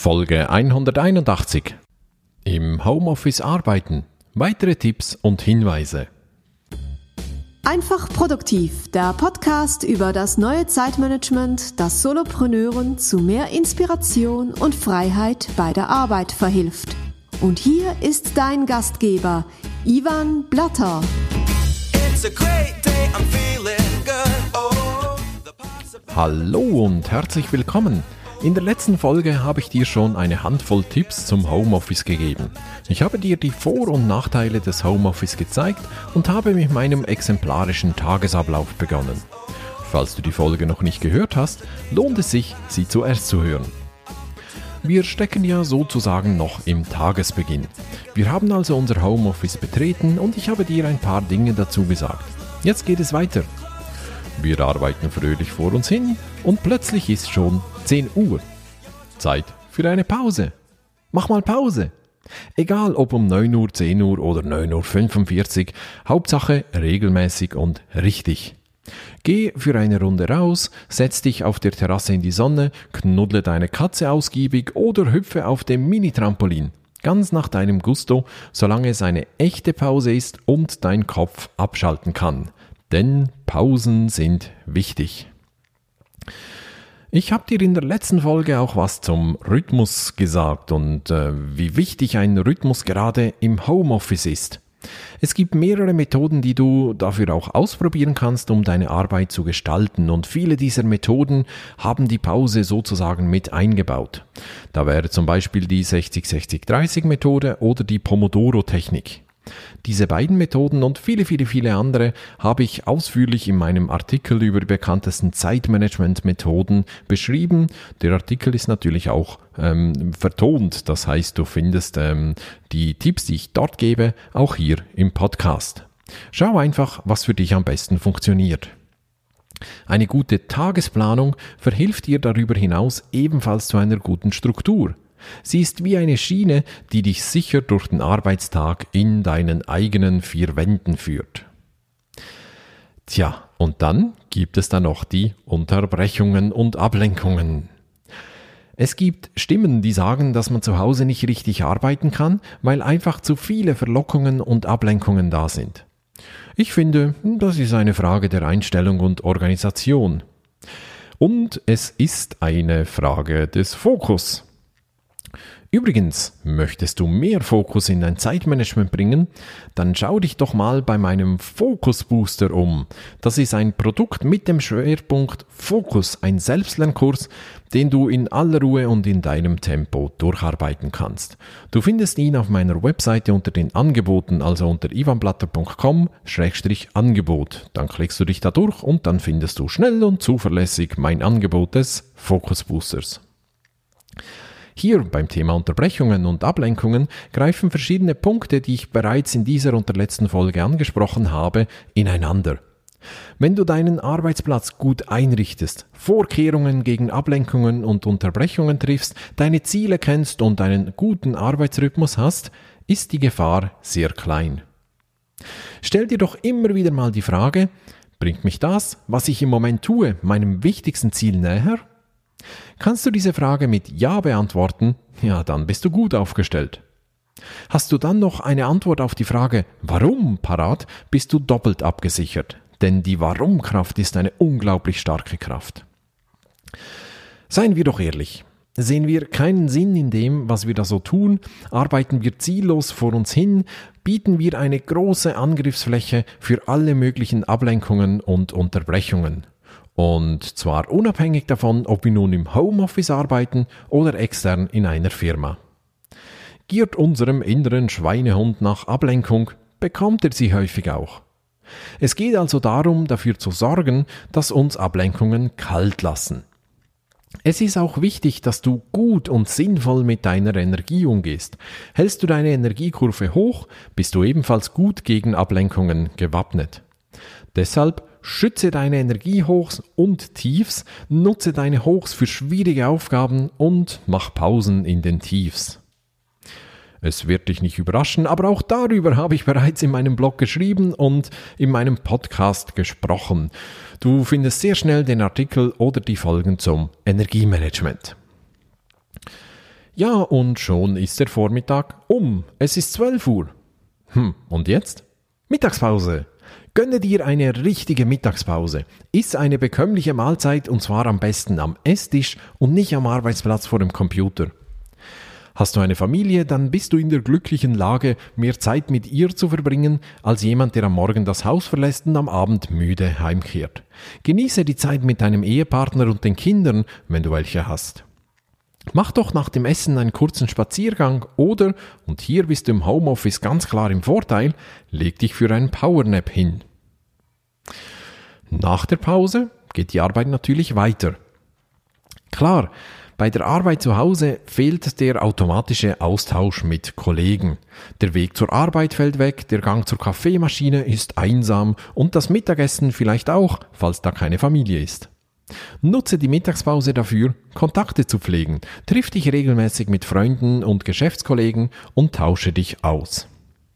Folge 181. Im Homeoffice arbeiten. Weitere Tipps und Hinweise. Einfach produktiv, der Podcast über das neue Zeitmanagement, das Solopreneuren zu mehr Inspiration und Freiheit bei der Arbeit verhilft. Und hier ist dein Gastgeber, Ivan Blatter. Hallo und herzlich willkommen. In der letzten Folge habe ich dir schon eine Handvoll Tipps zum Homeoffice gegeben. Ich habe dir die Vor- und Nachteile des Homeoffice gezeigt und habe mit meinem exemplarischen Tagesablauf begonnen. Falls du die Folge noch nicht gehört hast, lohnt es sich, sie zuerst zu hören. Wir stecken ja sozusagen noch im Tagesbeginn. Wir haben also unser Homeoffice betreten und ich habe dir ein paar Dinge dazu gesagt. Jetzt geht es weiter. Wir arbeiten fröhlich vor uns hin und plötzlich ist schon 10 Uhr. Zeit für eine Pause. Mach mal Pause. Egal ob um 9 Uhr, 10 Uhr oder 9.45 Uhr, Hauptsache regelmäßig und richtig. Geh für eine Runde raus, setz dich auf der Terrasse in die Sonne, knuddle deine Katze ausgiebig oder hüpfe auf dem Mini-Trampolin. Ganz nach deinem Gusto, solange es eine echte Pause ist und dein Kopf abschalten kann. Denn Pausen sind wichtig. Ich habe dir in der letzten Folge auch was zum Rhythmus gesagt und wie wichtig ein Rhythmus gerade im Homeoffice ist. Es gibt mehrere Methoden, die du dafür auch ausprobieren kannst, um deine Arbeit zu gestalten, und viele dieser Methoden haben die Pause sozusagen mit eingebaut. Da wäre zum Beispiel die 60-60-30 Methode oder die Pomodoro-Technik. Diese beiden Methoden und viele andere habe ich ausführlich in meinem Artikel über die bekanntesten Zeitmanagement-Methoden beschrieben. Der Artikel ist natürlich auch vertont, das heißt, du findest die Tipps, die ich dort gebe, auch hier im Podcast. Schau einfach, was für dich am besten funktioniert. Eine gute Tagesplanung verhilft dir darüber hinaus ebenfalls zu einer guten Struktur. Sie ist wie eine Schiene, die dich sicher durch den Arbeitstag in deinen eigenen 4 Wänden führt. Tja, und dann gibt es da noch die Unterbrechungen und Ablenkungen. Es gibt Stimmen, die sagen, dass man zu Hause nicht richtig arbeiten kann, weil einfach zu viele Verlockungen und Ablenkungen da sind. Ich finde, das ist eine Frage der Einstellung und Organisation. Und es ist eine Frage des Fokus. Übrigens, möchtest du mehr Fokus in dein Zeitmanagement bringen? Dann schau dich doch mal bei meinem Focus Booster um. Das ist ein Produkt mit dem Schwerpunkt Fokus, ein Selbstlernkurs, den du in aller Ruhe und in deinem Tempo durcharbeiten kannst. Du findest ihn auf meiner Webseite unter den Angeboten, also unter ivanblatter.com/Angebot. Dann klickst du dich da durch und dann findest du schnell und zuverlässig mein Angebot des Focus Boosters. Hier beim Thema Unterbrechungen und Ablenkungen greifen verschiedene Punkte, die ich bereits in dieser und der letzten Folge angesprochen habe, ineinander. Wenn du deinen Arbeitsplatz gut einrichtest, Vorkehrungen gegen Ablenkungen und Unterbrechungen triffst, deine Ziele kennst und einen guten Arbeitsrhythmus hast, ist die Gefahr sehr klein. Stell dir doch immer wieder mal die Frage, bringt mich das, was ich im Moment tue, meinem wichtigsten Ziel näher? Kannst du diese Frage mit Ja beantworten, ja, dann bist du gut aufgestellt. Hast du dann noch eine Antwort auf die Frage Warum parat, bist du doppelt abgesichert, denn die Warum-Kraft ist eine unglaublich starke Kraft. Seien wir doch ehrlich, sehen wir keinen Sinn in dem, was wir da so tun, arbeiten wir ziellos vor uns hin, bieten wir eine große Angriffsfläche für alle möglichen Ablenkungen und Unterbrechungen. Und zwar unabhängig davon, ob wir nun im Homeoffice arbeiten oder extern in einer Firma. Giert unserem inneren Schweinehund nach Ablenkung, bekommt er sie häufig auch. Es geht also darum, dafür zu sorgen, dass uns Ablenkungen kalt lassen. Es ist auch wichtig, dass du gut und sinnvoll mit deiner Energie umgehst. Hältst du deine Energiekurve hoch, bist du ebenfalls gut gegen Ablenkungen gewappnet. Deshalb schütze deine Energiehochs und Tiefs, nutze deine Hochs für schwierige Aufgaben und mach Pausen in den Tiefs. Es wird dich nicht überraschen, aber auch darüber habe ich bereits in meinem Blog geschrieben und in meinem Podcast gesprochen. Du findest sehr schnell den Artikel oder die Folgen zum Energiemanagement. Ja, und schon ist der Vormittag um. Es ist 12 Uhr. Und jetzt? Mittagspause. Gönne dir eine richtige Mittagspause. Iss eine bekömmliche Mahlzeit und zwar am besten am Esstisch und nicht am Arbeitsplatz vor dem Computer. Hast du eine Familie, dann bist du in der glücklichen Lage, mehr Zeit mit ihr zu verbringen, als jemand, der am Morgen das Haus verlässt und am Abend müde heimkehrt. Genieße die Zeit mit deinem Ehepartner und den Kindern, wenn du welche hast. Mach doch nach dem Essen einen kurzen Spaziergang oder, und hier bist du im Homeoffice ganz klar im Vorteil, leg dich für einen Powernap hin. Nach der Pause geht die Arbeit natürlich weiter. Klar, bei der Arbeit zu Hause fehlt der automatische Austausch mit Kollegen. Der Weg zur Arbeit fällt weg, der Gang zur Kaffeemaschine ist einsam und das Mittagessen vielleicht auch, falls da keine Familie ist. Nutze die Mittagspause dafür, Kontakte zu pflegen, triff dich regelmäßig mit Freunden und Geschäftskollegen und tausche dich aus.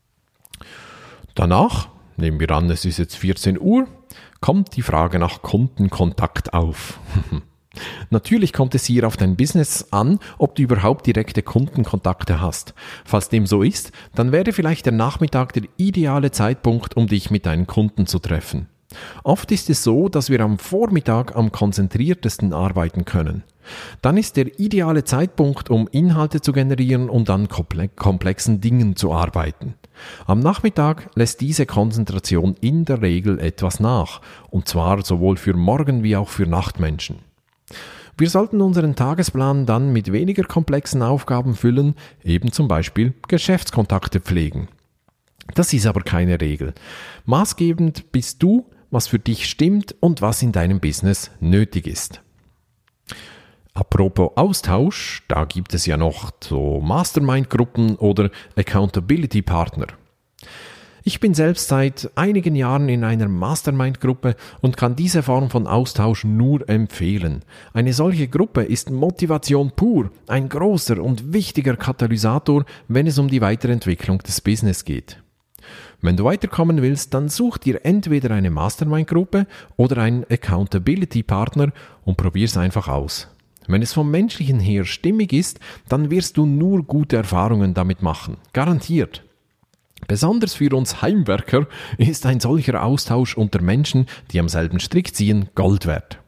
Danach, nehmen wir an, es ist jetzt 14 Uhr, kommt die Frage nach Kundenkontakt auf. Natürlich kommt es hier auf dein Business an, ob du überhaupt direkte Kundenkontakte hast. Falls dem so ist, dann wäre vielleicht der Nachmittag der ideale Zeitpunkt, um dich mit deinen Kunden zu treffen. Oft ist es so, dass wir am Vormittag am konzentriertesten arbeiten können. Dann ist der ideale Zeitpunkt, um Inhalte zu generieren und an komplexen Dingen zu arbeiten. Am Nachmittag lässt diese Konzentration in der Regel etwas nach, und zwar sowohl für Morgen- wie auch für Nachtmenschen. Wir sollten unseren Tagesplan dann mit weniger komplexen Aufgaben füllen, eben zum Beispiel Geschäftskontakte pflegen. Das ist aber keine Regel. Maßgebend bist du, was für dich stimmt und was in deinem Business nötig ist. Apropos Austausch, da gibt es ja noch so Mastermind-Gruppen oder Accountability-Partner. Ich bin selbst seit einigen Jahren in einer Mastermind-Gruppe und kann diese Form von Austausch nur empfehlen. Eine solche Gruppe ist Motivation pur, ein großer und wichtiger Katalysator, wenn es um die Weiterentwicklung des Business geht. Wenn du weiterkommen willst, dann such dir entweder eine Mastermind-Gruppe oder einen Accountability-Partner und probier's einfach aus. Wenn es vom Menschlichen her stimmig ist, dann wirst du nur gute Erfahrungen damit machen. Garantiert. Besonders für uns Heimwerker ist ein solcher Austausch unter Menschen, die am selben Strick ziehen, Gold wert.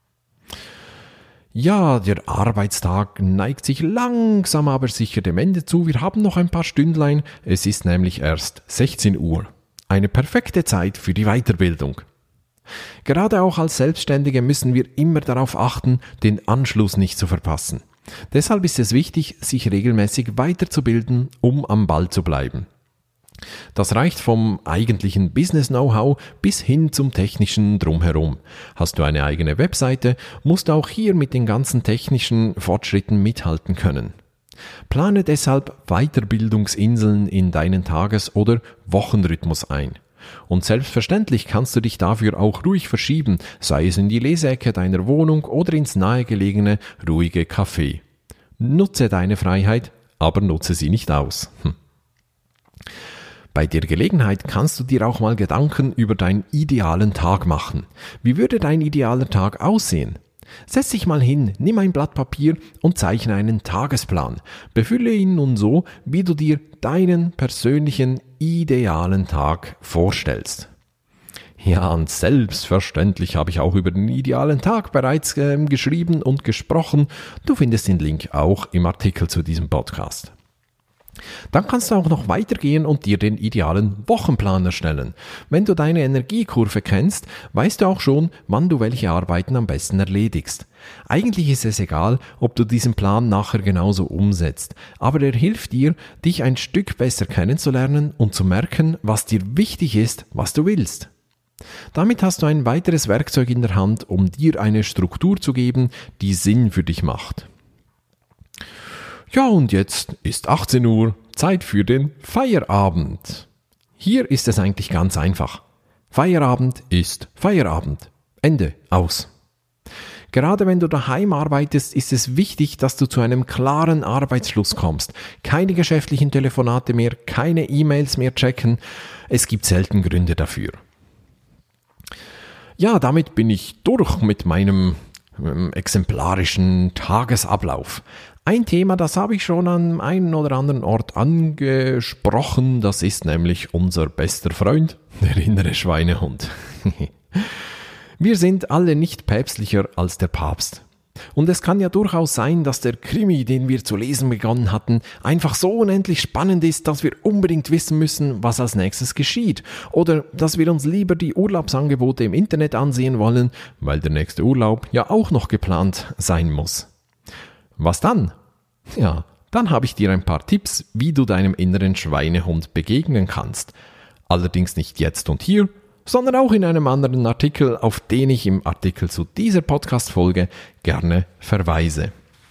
Ja, der Arbeitstag neigt sich langsam aber sicher dem Ende zu. Wir haben noch ein paar Stündlein. Es ist nämlich erst 16 Uhr. Eine perfekte Zeit für die Weiterbildung. Gerade auch als Selbstständige müssen wir immer darauf achten, den Anschluss nicht zu verpassen. Deshalb ist es wichtig, sich regelmäßig weiterzubilden, um am Ball zu bleiben. Das reicht vom eigentlichen Business-Know-how bis hin zum technischen Drumherum. Hast du eine eigene Webseite, musst du auch hier mit den ganzen technischen Fortschritten mithalten können. Plane deshalb Weiterbildungsinseln in deinen Tages- oder Wochenrhythmus ein. Und selbstverständlich kannst du dich dafür auch ruhig verschieben, sei es in die Leseecke deiner Wohnung oder ins nahegelegene, ruhige Café. Nutze deine Freiheit, aber nutze sie nicht aus. Bei der Gelegenheit kannst du dir auch mal Gedanken über deinen idealen Tag machen. Wie würde dein idealer Tag aussehen? Setz dich mal hin, nimm ein Blatt Papier und zeichne einen Tagesplan. Befülle ihn nun so, wie du dir deinen persönlichen idealen Tag vorstellst. Ja, und selbstverständlich habe ich auch über den idealen Tag bereits geschrieben und gesprochen. Du findest den Link auch im Artikel zu diesem Podcast. Dann kannst du auch noch weitergehen und dir den idealen Wochenplan erstellen. Wenn du deine Energiekurve kennst, weißt du auch schon, wann du welche Arbeiten am besten erledigst. Eigentlich ist es egal, ob du diesen Plan nachher genauso umsetzt, aber er hilft dir, dich ein Stück besser kennenzulernen und zu merken, was dir wichtig ist, was du willst. Damit hast du ein weiteres Werkzeug in der Hand, um dir eine Struktur zu geben, die Sinn für dich macht. Ja, und jetzt ist 18 Uhr, Zeit für den Feierabend. Hier ist es eigentlich ganz einfach. Feierabend ist Feierabend. Ende, aus. Gerade wenn du daheim arbeitest, ist es wichtig, dass du zu einem klaren Arbeitsschluss kommst. Keine geschäftlichen Telefonate mehr, keine E-Mails mehr checken. Es gibt selten Gründe dafür. Ja, damit bin ich durch mit meinem exemplarischen Tagesablauf. Ein Thema, das habe ich schon an einem oder anderen Ort angesprochen, das ist nämlich unser bester Freund, der innere Schweinehund. Wir sind alle nicht päpstlicher als der Papst. Und es kann ja durchaus sein, dass der Krimi, den wir zu lesen begonnen hatten, einfach so unendlich spannend ist, dass wir unbedingt wissen müssen, was als nächstes geschieht. Oder dass wir uns lieber die Urlaubsangebote im Internet ansehen wollen, weil der nächste Urlaub ja auch noch geplant sein muss. Was dann? Ja, dann habe ich dir ein paar Tipps, wie du deinem inneren Schweinehund begegnen kannst. Allerdings nicht jetzt und hier, sondern auch in einem anderen Artikel, auf den ich im Artikel zu dieser Podcast-Folge gerne verweise.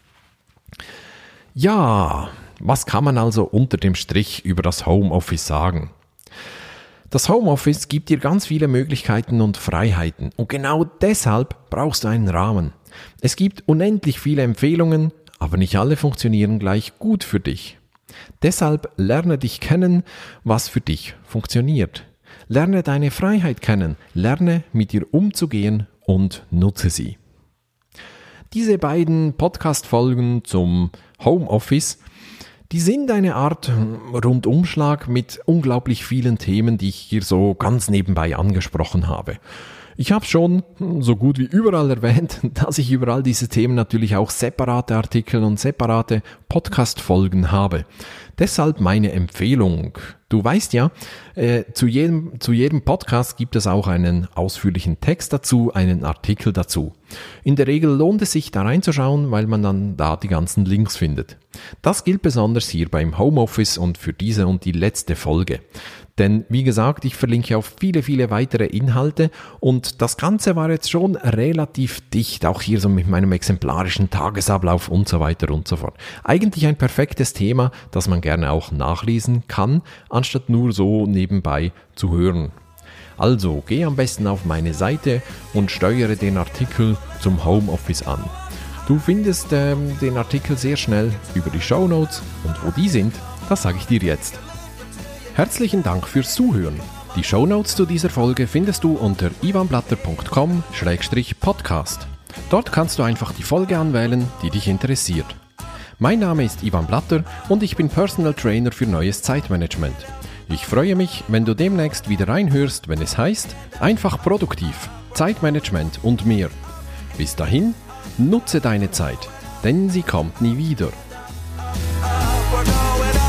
Ja, was kann man also unter dem Strich über das Homeoffice sagen? Das Homeoffice gibt dir ganz viele Möglichkeiten und Freiheiten und genau deshalb brauchst du einen Rahmen. Es gibt unendlich viele Empfehlungen, aber nicht alle funktionieren gleich gut für dich. Deshalb lerne dich kennen, was für dich funktioniert. Lerne deine Freiheit kennen, lerne mit ihr umzugehen und nutze sie. Diese beiden Podcast-Folgen zum Homeoffice, die sind eine Art Rundumschlag mit unglaublich vielen Themen, die ich hier so ganz nebenbei angesprochen habe. Ich habe schon so gut wie überall erwähnt, dass ich über all diese Themen natürlich auch separate Artikel und separate Podcast-Folgen habe. Deshalb meine Empfehlung. Du weißt ja, zu jedem Podcast gibt es auch einen ausführlichen Text dazu, einen Artikel dazu. In der Regel lohnt es sich, da reinzuschauen, weil man dann da die ganzen Links findet. Das gilt besonders hier beim Homeoffice und für diese und die letzte Folge. Denn wie gesagt, ich verlinke auf viele, viele weitere Inhalte und das Ganze war jetzt schon relativ dicht, auch hier so mit meinem exemplarischen Tagesablauf und so weiter und so fort. Eigentlich ein perfektes Thema, das man gerne auch nachlesen kann, anstatt nur so nebenbei zu hören. Also geh am besten auf meine Seite und steuere den Artikel zum Homeoffice an. Du findest den Artikel sehr schnell über die Shownotes und wo die sind, das sage ich dir jetzt. Herzlichen Dank fürs Zuhören. Die Shownotes zu dieser Folge findest du unter ivanblatter.com/podcast. Dort kannst du einfach die Folge anwählen, die dich interessiert. Mein Name ist Ivan Blatter und ich bin Personal Trainer für neues Zeitmanagement. Ich freue mich, wenn du demnächst wieder reinhörst, wenn es heißt, einfach produktiv, Zeitmanagement und mehr. Bis dahin, nutze deine Zeit, denn sie kommt nie wieder.